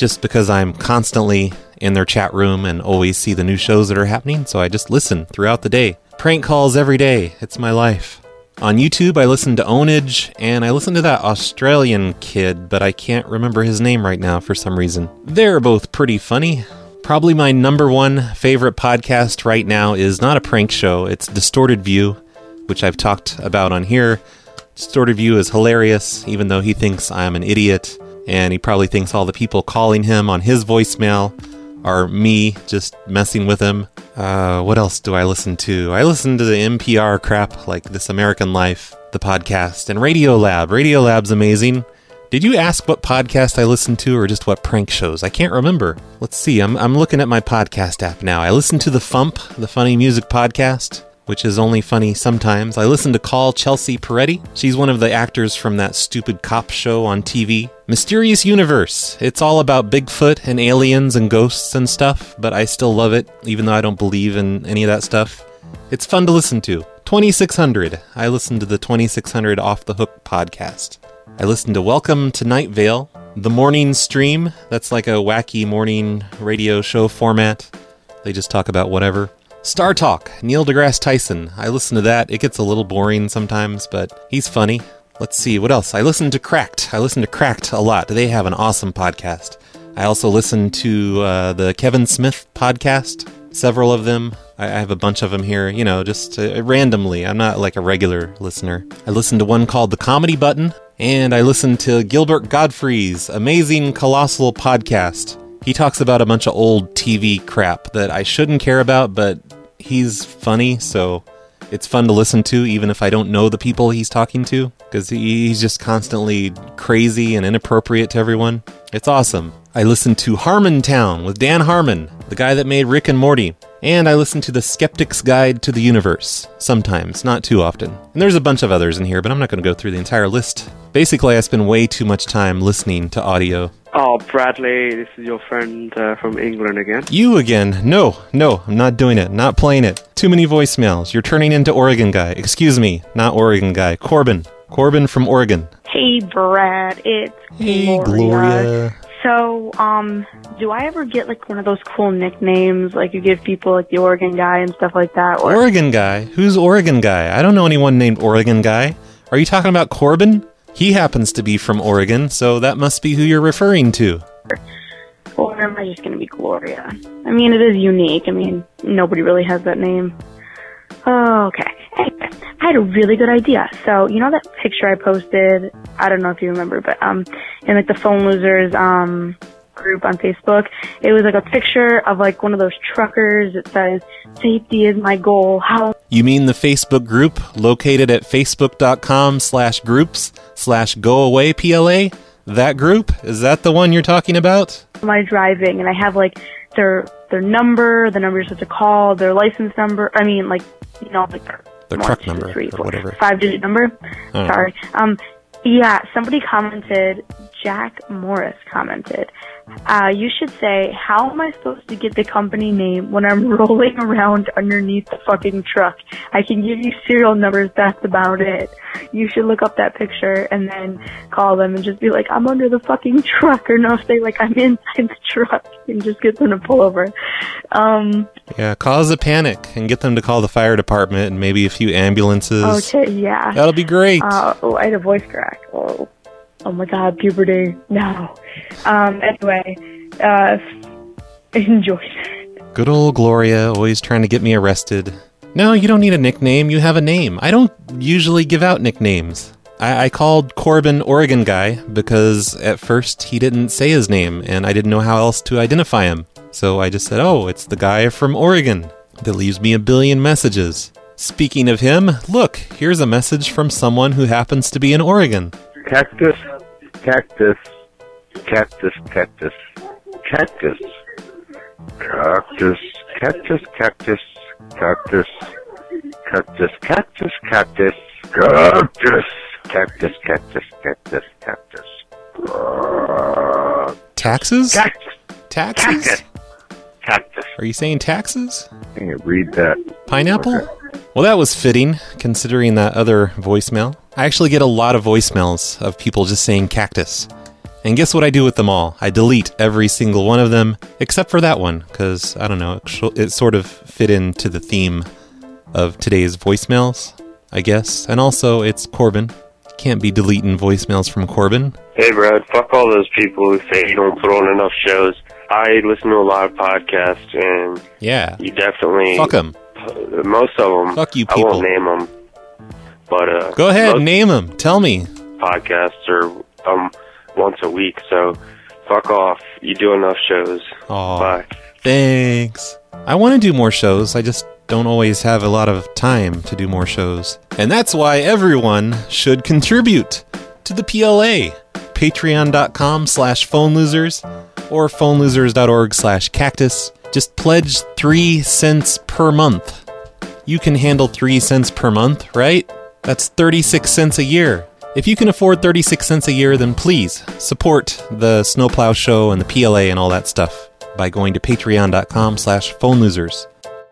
just because I'm constantly in their chat room and always see the new shows that are happening, so I just listen throughout the day. Prank calls every day. It's my life. On YouTube, I listen to Ownage, and I listen to that Australian kid, but I can't remember his name right now for some reason. They're both pretty funny. Probably my number one favorite podcast right now is not a prank show. It's Distorted View, which I've talked about on here. Distorted View is hilarious, even though he thinks I'm an idiot, and he probably thinks all the people calling him on his voicemail are me just messing with him. Uh, what else do I listen to? I listen to the N P R crap like This American Life, the podcast, and Radiolab. Radiolab's amazing. Did you ask what podcast I listen to or just what prank shows? I can't remember. Let's see. I'm I'm looking at my podcast app now. I listen to The Fump, the Funny Music Podcast, which is only funny sometimes. I listen to Call Chelsea Peretti. She's one of the actors from that stupid cop show on T V. Mysterious Universe. It's all about Bigfoot and aliens and ghosts and stuff, but I still love it, even though I don't believe in any of that stuff. It's fun to listen to. twenty-six hundred. I listen to the twenty-six hundred Off the Hook podcast. I listen to Welcome to Night Vale. The Morning Stream. That's like a wacky morning radio show format. They just talk about whatever. Star Talk, Neil deGrasse Tyson. I listen to that. It gets a little boring sometimes, but he's funny. Let's see, what else? I listen to Cracked. I listen to Cracked a lot. They have an awesome podcast. I also listen to uh, the Kevin Smith podcast, several of them. I have a bunch of them here, you know, just uh, randomly. I'm not like a regular listener. I listen to one called The Comedy Button, and I listen to Gilbert Godfrey's Amazing Colossal Podcast. He talks about a bunch of old T V crap that I shouldn't care about, but he's funny, so it's fun to listen to, even if I don't know the people he's talking to, because he's just constantly crazy and inappropriate to everyone. It's awesome. I listen to Harmontown with Dan Harmon, the guy that made Rick and Morty. And I listen to The Skeptic's Guide to the Universe. Sometimes, not too often. And there's a bunch of others in here, but I'm not going to go through the entire list. Basically, I spend way too much time listening to audio. Oh, Bradley, this is your friend uh, from England again. You again? No, no, I'm not doing it. Not playing it. Too many voicemails. You're turning into Oregon guy. Excuse me, not Oregon guy. Corbin. Corbin from Oregon. Hey, Brad. It's Hey, Gloria. Gloria. So, um, do I ever get, like, one of those cool nicknames, like you give people, like, the Oregon guy and stuff like that? Or Oregon guy? Who's Oregon guy? I don't know anyone named Oregon guy. Are you talking about Corbin? He happens to be from Oregon, so that must be who you're referring to. Or am I just going to be Gloria? I mean, it is unique. I mean, nobody really has that name. Oh, okay. Anyway, I had a really good idea. So, you know that picture I posted? I don't know if you remember, but um, in like the Phone Losers um group on Facebook, it was like a picture of like one of those truckers that says, "Safety is my goal." How? You mean the Facebook group located at facebook.com slash groups slash go away PLA? That group? Is that the one you're talking about? Am I driving? And I have like their their number, the number you're supposed to call, their license number. I mean, like, you know, like their, Their one, truck two, number three, or four, whatever. five digit number. Oh. Sorry. Um, yeah, somebody commented. Jack Morris commented. Uh, you should say, how am I supposed to get the company name when I'm rolling around underneath the fucking truck? I can give you serial numbers, that's about it. You should look up that picture and then call them and just be like, I'm under the fucking truck, or no, say like, I'm inside the truck, and just get them to pull over. Um, Yeah, cause a panic and get them to call the fire department and maybe a few ambulances. okay, yeah. That'll be great. Uh, oh, I had a voice crack. Oh. Oh my god, puberty. No. Um, anyway, uh, enjoy that. Good old Gloria, always trying to get me arrested. No, you don't need a nickname. You have a name. I don't usually give out nicknames. I, I called Corbin Oregon guy because at first he didn't say his name and I didn't know how else to identify him. So I just said, oh, it's the guy from Oregon that leaves me a billion messages. Speaking of him, look, here's a message from someone who happens to be in Oregon. Cactus, cactus, cactus, cactus, cactus, cactus, cactus, cactus, cactus, cactus, cactus, cactus, cactus, cactus, cactus, cactus, cactus. Taxes? Cactus. Taxes? Cactus. Cactus. Are you saying taxes? I can't read that. Pineapple? Well, that was fitting, considering that other voicemail. I actually get a lot of voicemails of people just saying cactus. And guess what I do with them all? I delete every single one of them, except for that one, because, I don't know, it, sh- it sort of fit into the theme of today's voicemails, I guess. And also, it's Corbin. Can't be deleting voicemails from Corbin. Hey, Brad, fuck all those people who say you don't put on enough shows. I listen to a lot of podcasts, and yeah, you definitely... Fuck them. Uh, most of them. Fuck you I people. won't name them. But, uh... Go ahead, name them. Tell me. Podcasts are um, once a week, so fuck off. You do enough shows. Aw, Bye. Thanks. I want to do more shows. I just don't always have a lot of time to do more shows. And that's why everyone should contribute to the P L A. Patreon.com slash phone losers or phonelosers.org slash cactus. Just pledge three cents per month. You can handle three cents per month, right? That's thirty-six cents a year. If you can afford thirty-six cents a year, then please support the Snowplow Show and the P L A and all that stuff by going to patreon.com slash phone losers.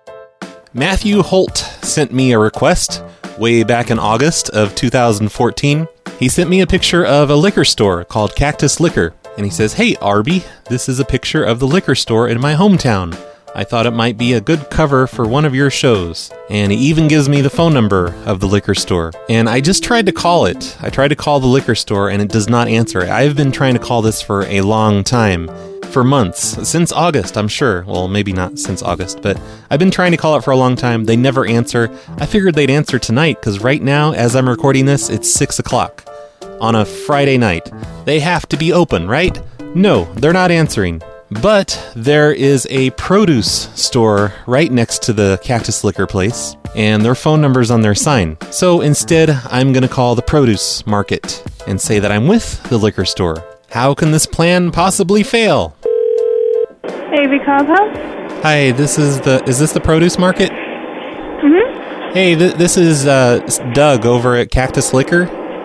Matthew Holt sent me a request way back in August of two thousand fourteen. He sent me a picture of a liquor store called Cactus Liquor, and he says, "Hey, Arby, this is a picture of the liquor store in my hometown. I thought it might be a good cover for one of your shows." And he even gives me the phone number of the liquor store. And I just tried to call it. I tried to call the liquor store, and it does not answer. I've been trying to call this for a long time. For months. Since August, I'm sure. Well, maybe not since August, but I've been trying to call it for a long time. They never answer. I figured they'd answer tonight, because right now, as I'm recording this, it's six o'clock on a Friday night. They have to be open, right? No, they're not answering. But there is a produce store right next to the Cactus Liquor place, and their phone number's on their sign. So instead, I'm going to call the produce market and say that I'm with the liquor store. How can this plan possibly fail? A V Cobb House? Hi, this is the, is this the produce market? Mm-hmm. Hey, th- this is uh, Doug over at Cactus Liquor.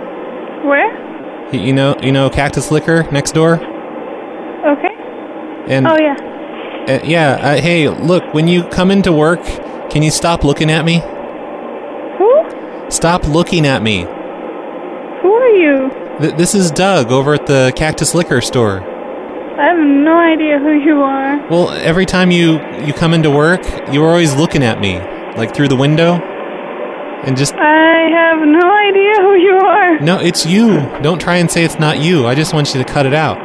Where? You know, you know Cactus Liquor next door? Okay. And oh, yeah. Uh, yeah, uh, hey, look, when you come into work, can you stop looking at me? Who? Stop looking at me. Who are you? Th- this is Doug over at the Cactus Liquor store. I have no idea who you are. Well, every time you, you come into work, you're always looking at me, like through the window, and just... I have no idea who you are. No, it's you. Don't try and say it's not you. I just want you to cut it out.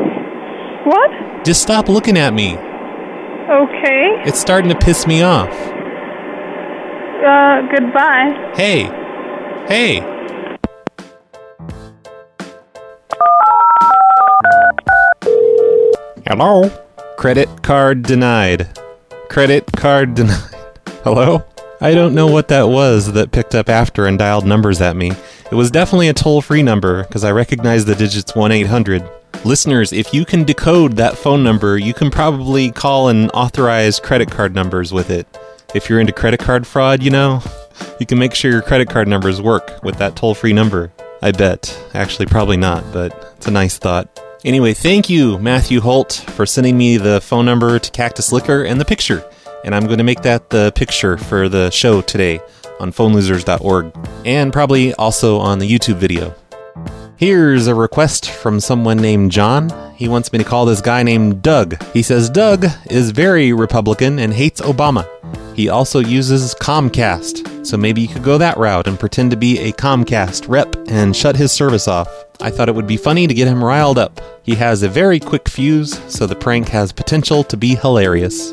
What? Just stop looking at me. Okay. It's starting to piss me off. Uh, goodbye. Hey. Hey. Hello? Credit card denied. Credit card denied. Hello? I don't know what that was that picked up after and dialed numbers at me. It was definitely a toll-free number, because I recognize the digits one eight hundred. Listeners, if you can decode that phone number, you can probably call and authorize credit card numbers with it. If you're into credit card fraud, you know, you can make sure your credit card numbers work with that toll-free number. I bet. Actually, probably not, but it's a nice thought. Anyway, thank you, Matthew Holt, for sending me the phone number to Cactus Liquor and the picture. And I'm going to make that the picture for the show today on phone losers dot org, and probably also on the YouTube video. Here's a request from someone named John. He wants me to call this guy named Doug. He says Doug is very Republican and hates Obama. He also uses Comcast, so maybe you could go that route and pretend to be a Comcast rep and shut his service off. I thought it would be funny to get him riled up. He has a very quick fuse, so the prank has potential to be hilarious.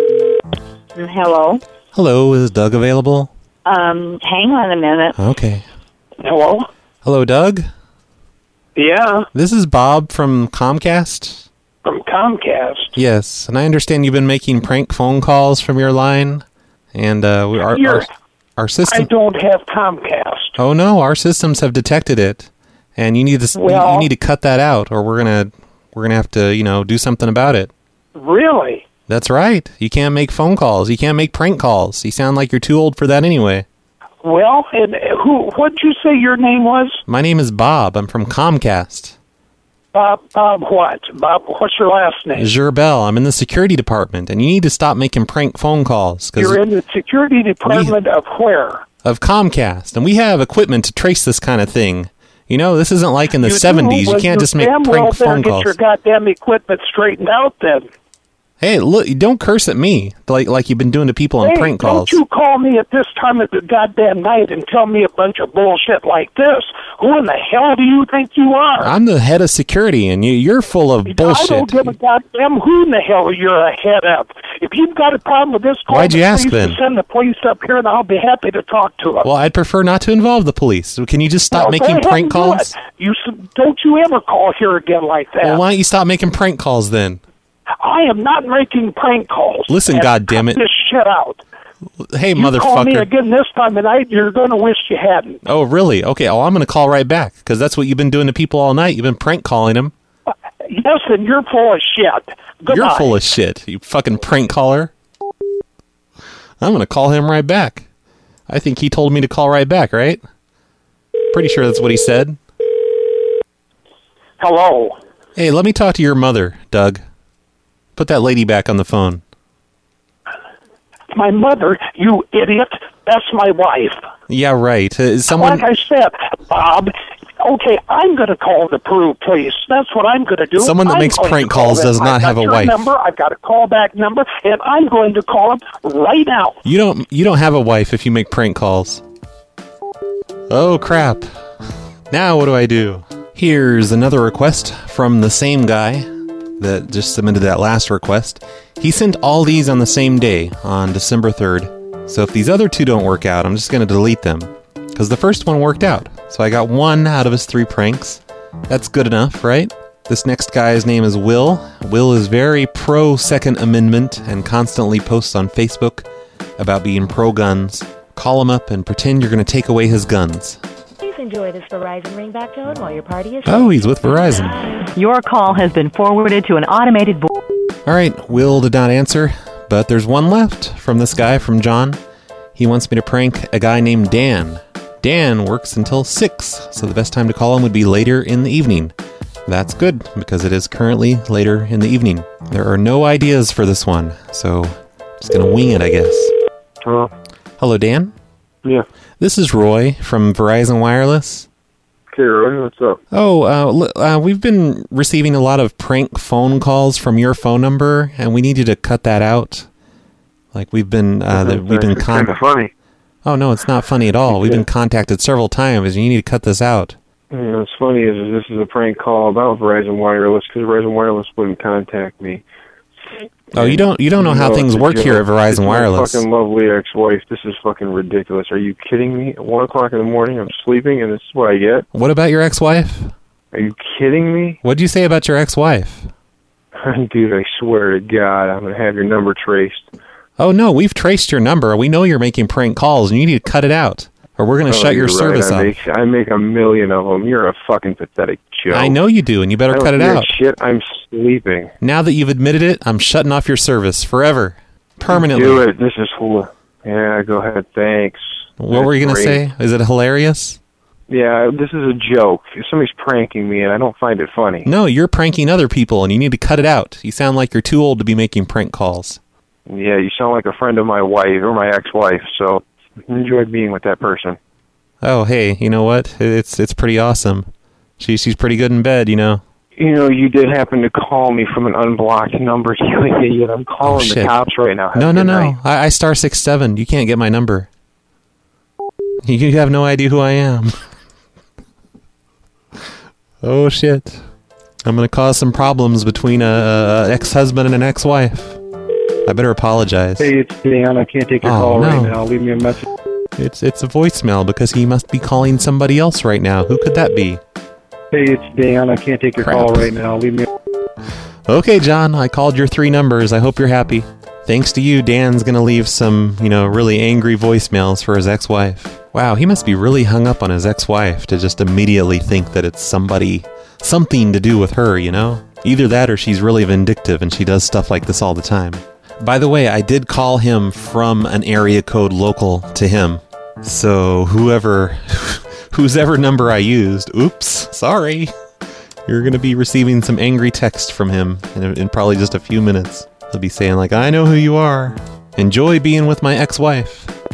Hello? Hello, is Doug available? Um, hang on a minute. Okay. Hello? Hello, Doug? Yeah, This is Bob from Comcast. from Comcast. Yes, and I understand you've been making prank phone calls from your line, and uh, we, our, You're- our our system. I don't have Comcast. Oh no, our systems have detected it, and you need to you- Well- you need to cut that out, or we're gonna we're gonna have to you know do something about it. Really? That's right. You can't make phone calls. You can't make prank calls. You sound like you're too old for that anyway. Well, and who? What'd you say your name was? My name is Bob. I'm from Comcast. Bob. Bob what? Bob. What's your last name? Gerbel. I'm in the security department, and you need to stop making prank phone calls. 'Cause You're in the security department of where? of Comcast, and we have equipment to trace this kind of thing. You know, this isn't like in the You do, seventies. You well, can't you just make damn prank well better phone get calls. your goddamn equipment straightened out then. Hey, look, don't curse at me like like you've been doing to people on Hey, prank calls. don't you call me at this time of the goddamn night and tell me a bunch of bullshit like this. Who in the hell do you think you are? I'm the head of security, and you, you're full of I don't bullshit. give a goddamn who in the hell you're a head of. If you've got a problem with this, call Why'd you the ask police then? and send the police up here, and I'll be happy to talk to them. Well, I'd prefer not to involve the police. So can you just stop Well, go making ahead prank and do calls? it. You s- don't you ever call here again like that. Well, why don't you stop making prank calls then? I am not making prank calls. Listen, And goddammit. cut this shit out. Hey, You call me motherfucker. again this time of night, you're going to wish you hadn't. Oh, really? Okay, oh, I'm going to call right back, because that's what you've been doing to people all night. You've been prank calling them. Yes, and you're full of shit. Goodbye. You're full of shit, you fucking prank caller. I'm going to call him right back. I think he told me to call right back, right? Pretty sure that's what he said. Hello. Hey, let me talk to your mother, Doug. Put that lady back on the phone. My mother, you idiot. That's my wife. Yeah, right. Uh, is someone... Like I said, Bob, okay, I'm going to call the Peru police. That's what I'm going to do. Someone that I'm makes going prank to call calls them. does not I've have got a your wife. Number, I've got a callback number, and I'm going to call them right now. You don't you don't have a wife if you make prank calls. Oh, crap. Now what do I do? Here's another request from the same guy that just submitted that last request. He sent all these on the same day, on December third. So if these other two don't work out, I'm just going to delete them. Because the first one worked out. So I got one out of his three pranks. That's good enough, right? This next guy's name is Will. Will is very pro-Second Amendment and constantly posts on Facebook about being pro-guns. Call him up and pretend you're going to take away his guns. Please enjoy this Verizon ringback tone while your party is... Oh, he's with Verizon. Your call has been forwarded to an automated voice. All right, Will did not answer, but there's one left from this guy, from John. He wants me to prank a guy named Dan. Dan works until six, so the best time to call him would be later in the evening. That's good, because it is currently later in the evening. There are no ideas for this one, so just gonna wing it, I guess. Hello? Hello, Dan? Yeah. This is Roy from Verizon Wireless. Okay, Roy, what's up? Oh, uh, l- uh, we've been receiving a lot of prank phone calls from your phone number, and we need you to cut that out. Like we've been, uh, that we've been con- kind of funny. Oh no, it's not funny at all. We've been contacted several times, and you need to cut this out. You know, what's funny is, is this is a prank call about Verizon Wireless, because Verizon Wireless wouldn't contact me. Oh, you don't, you don't know how No, things it's a work here at joke. Verizon It's my Wireless. fucking lovely ex-wife. This is fucking ridiculous. Are you kidding me? At one o'clock in the morning, I'm sleeping, and this is what I get? What about your ex-wife? Are you kidding me? What'd you say about your ex-wife? Dude, I swear to God, I'm gonna have your number traced. Oh no, we've traced your number. We know you're making prank calls, and you need to cut it out, or we're going to Oh, shut your you're service right. I off. make, I make a million of them. You're a fucking pathetic joke. I know you do, and you better I don't cut it hear out. Shit, I'm sleeping. Now that you've admitted it, I'm shutting off your service forever, permanently. Do it. This is cool. Yeah, go ahead. Thanks. What were you going to Great. say? Is it hilarious? Yeah, this is a joke. If somebody's pranking me and I don't find it funny. No, you're pranking other people, and you need to cut it out. You sound like you're too old to be making prank calls. Yeah, you sound like a friend of my wife or my ex-wife, so enjoy being with that person. Oh, hey, you know what? It's it's pretty awesome. She she's pretty good in bed, you know. You know, you did happen to call me from an unblocked number, you idiot. I'm calling Oh, the shit. cops right now. Have No, a no, good no. night. I, I star six seven. You can't get my number. You have no idea who I am. Oh shit! I'm gonna cause some problems between a, a ex-husband and an ex-wife. I better apologize. Hey, it's Dan. I can't take your Oh, call right no. now. Leave me a message. It's it's a voicemail because he must be calling somebody else right now. Who could that be? Hey, it's Dan. I can't take your Crap. call right now. Leave me. Okay, John, I called your three numbers. I hope you're happy. Thanks to you, Dan's gonna leave some, you know, really angry voicemails for his ex-wife. Wow, he must be really hung up on his ex-wife to just immediately think that it's somebody, something to do with her, you know? Either that or she's really vindictive and she does stuff like this all the time. By the way, I did call him from an area code local to him. So whoever, whose ever number I used, oops, sorry. You're going to be receiving some angry text from him in, in probably just a few minutes. He'll be saying like, I know who you are. Enjoy being with my ex-wife.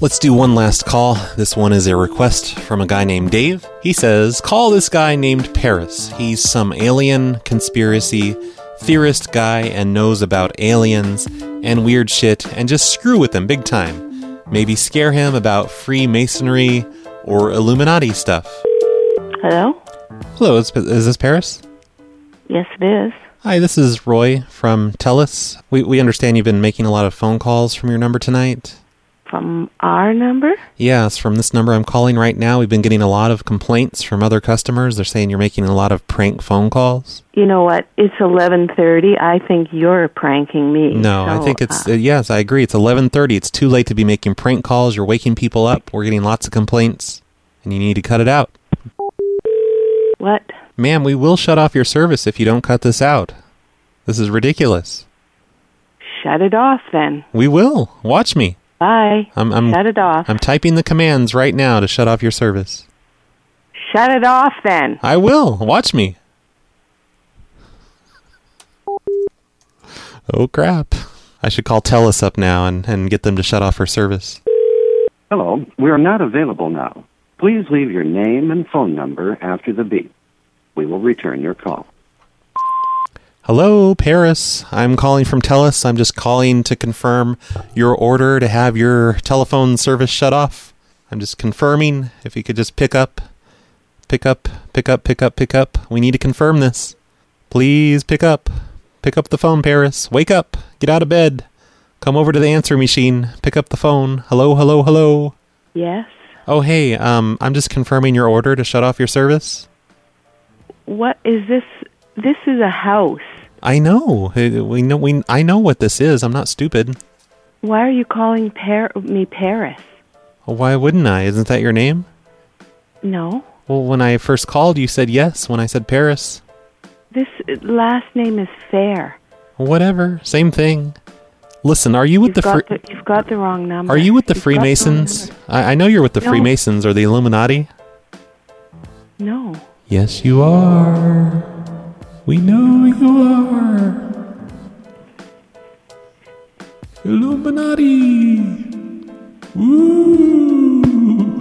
Let's do one last call. This one is a request from a guy named Dave. He says, call this guy named Paris. He's some alien conspiracy theorist guy and knows about aliens and weird shit, and just screw with him big time. Maybe scare him about Freemasonry or Illuminati stuff. Hello? Hello, is, is this Paris? Yes, it is. Hi, this is Roy from TELUS. We, we understand you've been making a lot of phone calls from your number tonight. From our number? Yeah, it's from this number I'm calling right now. We've been getting a lot of complaints from other customers. They're saying you're making a lot of prank phone calls. You know what? It's eleven thirty. I think you're pranking me. No, so, I think it's... Uh, uh, yes, I agree. It's eleven thirty. It's too late to be making prank calls. You're waking people up. We're getting lots of complaints, and you need to cut it out. What? Ma'am, we will shut off your service if you don't cut this out. This is ridiculous. Shut it off, then. We will. Watch me. Bye. I'm, I'm, shut it off. I'm typing the commands right now to shut off your service. Shut it off, then. I will. Watch me. Oh, crap. I should call TELUS up now and, and get them to shut off her service. Hello. We are not available now. Please leave your name and phone number after the beep. We will return your call. Hello, Paris. I'm calling from TELUS. I'm just calling to confirm your order to have your telephone service shut off. I'm just confirming if you could just pick up, pick up, pick up, pick up, pick up. We need to confirm this. Please pick up. Pick up the phone, Paris. Wake up. Get out of bed. Come over to the answer machine. Pick up the phone. Hello, hello, hello. Yes? Oh, hey, um, I'm just confirming your order to shut off your service. What is this? This is a house. I know. We know. We. I know what this is. I'm not stupid. Why are you calling Par- me Paris? Why wouldn't I? Isn't that your name? No. Well, when I first called, you said yes when I said Paris. This last name is Fair. Whatever. Same thing. Listen, are you with you've the, got Fre- the... You've got the wrong number. Are you with the you've Freemasons? The I, I know you're with the no. Freemasons or the Illuminati. No. Yes, you are. We know you are. Illuminati. Woo.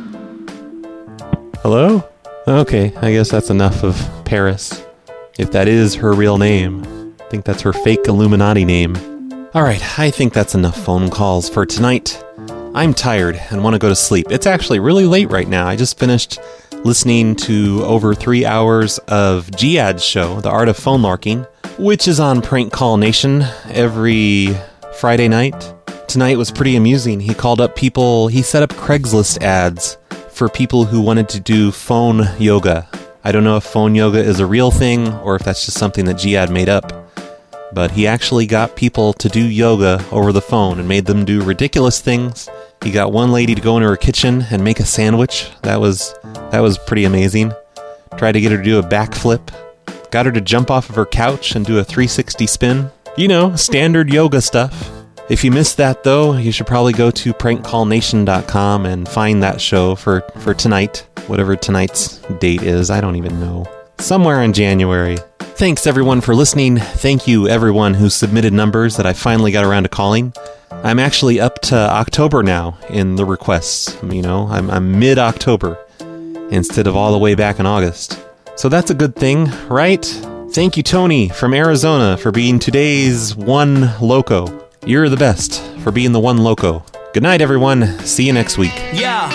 Hello? Okay, I guess that's enough of Paris. If that is her real name. I think that's her fake Illuminati name. Alright, I think that's enough phone calls for tonight. I'm tired and want to go to sleep. It's actually really late right now. I just finished listening to over three hours of Jihad's show, The Art of Phone Larking, which is on Prank Call Nation every Friday night. Tonight was pretty amusing. He called up people, he set up Craigslist ads for people who wanted to do phone yoga. I don't know if phone yoga is a real thing or if that's just something that Jihad made up. But he actually got people to do yoga over the phone and made them do ridiculous things. He got one lady to go into her kitchen and make a sandwich. That was that was pretty amazing. Tried to get her to do a backflip. Got her to jump off of her couch and do a three sixty spin. You know, standard yoga stuff. If you missed that, though, you should probably go to prank call nation dot com and find that show for, for tonight. Whatever tonight's date is, I don't even know. Somewhere in January. Thanks, everyone, for listening. Thank you, everyone who submitted numbers that I finally got around to calling. I'm actually up to October now in the requests. You know, I'm, I'm mid-October instead of all the way back in August. So that's a good thing, right? Thank you, Tony from Arizona, for being today's one loco. You're the best for being the one loco. Good night, everyone. See you next week. Yeah.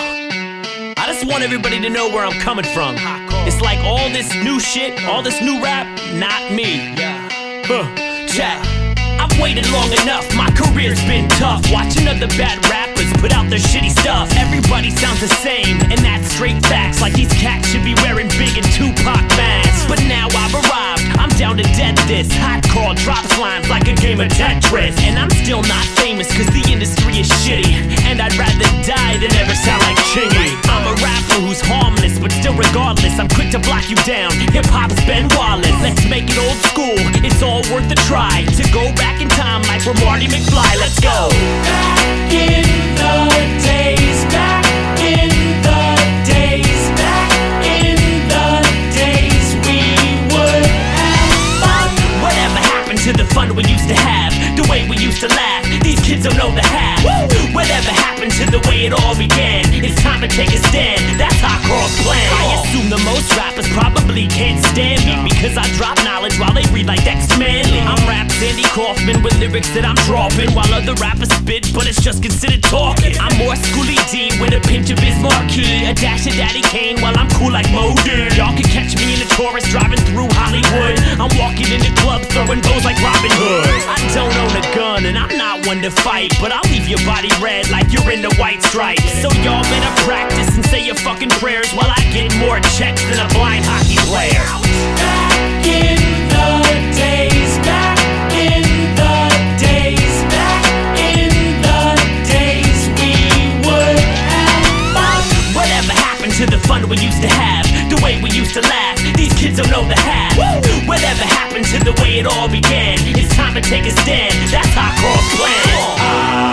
I just want everybody to know where I'm coming from. It's like all this new shit, all this new rap, not me. Huh. Chat. I've waited long enough, my career's been tough. Watching other bad rappers put out their shitty stuff. Everybody sounds the same, and that's straight facts. Like these cats should be wearing big and Tupac masks. But now I've arrived, I'm down to dead this. Hardcore drops lines like a game of Tetris. And I'm still not famous cause the industry is shitty. And I'd rather die than ever sound like Chingy. I'm a rapper who's harmless, but still regardless, I'm quick to block you down. Hip-hop's Ben Wallace. Let's make it old school, it's all worth a try. To go back in time like we're Marty McFly, let's go. Back in the days, back in the days, back in the days we would have fun. Whatever happened to the fun we used to have? The way we used used to laugh. These kids don't know the half. Whatever happened to the way it all began? It's time to take a stand. That's Hardcore's plan. I assume the most rappers probably can't stand me because I drop knowledge while they read like Dexter Manley. I'm rap Sandy Kaufman with lyrics that I'm dropping while other rappers spit, but it's just considered talking. I'm more Schooly D with a pinch of Biz Markie, a dash of Daddy Kane while I'm cool like Mo did. Y'all can catch me in a Taurus driving through Hollywood. I'm walking in the club throwing bows like Robin Hood. I don't own a gun and I'm not one to fight, but I'll leave your body red like you're in the white stripes. So y'all better practice and say your fucking prayers while I get more checks than a blind hockey player. Back in the days, back in the days, back in the days we would have fun. Whatever happened to the fun we used to have? The way we used to laugh? These kids don't know the half. Whatever happened to the way it all began? It's time to take a stand. That's Hardcore's plan. I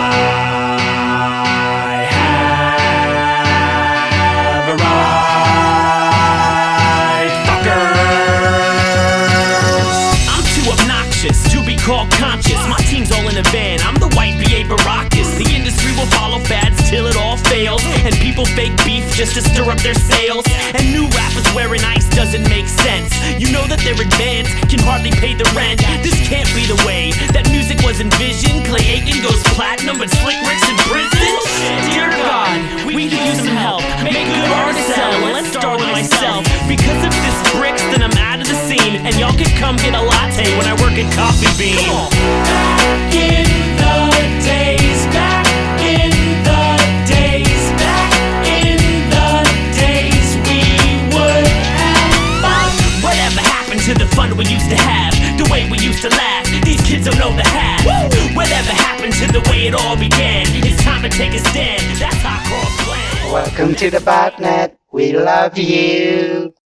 have arrived, fuckers. I'm too obnoxious to be called conscious. My team's all in a van. I'm the white B A Baracus. The industry will follow fads till it all fails, and people fake beef just to stir up their sales. And new rappers wearing ice doesn't make sense. You know that they're advanced, can hardly pay the rent. This can't be the way that music was envisioned. Clay Aiken goes platinum, but Slick Rick's in prison. Dear God, we could use some help. Make good art sell. Let's start with myself. Because if this bricks, then I'm out of the scene, and y'all can come get a latte when I work at Coffee Bean. Back in the days, back in the days, back in the days we would have fun. Whatever happened to the fun we used to have? The way we used to laugh? These kids don't know the half. Whatever happened to the way it all began? It's time to take a stand. That's Hardcore's plan. Welcome to the botnet. We love you.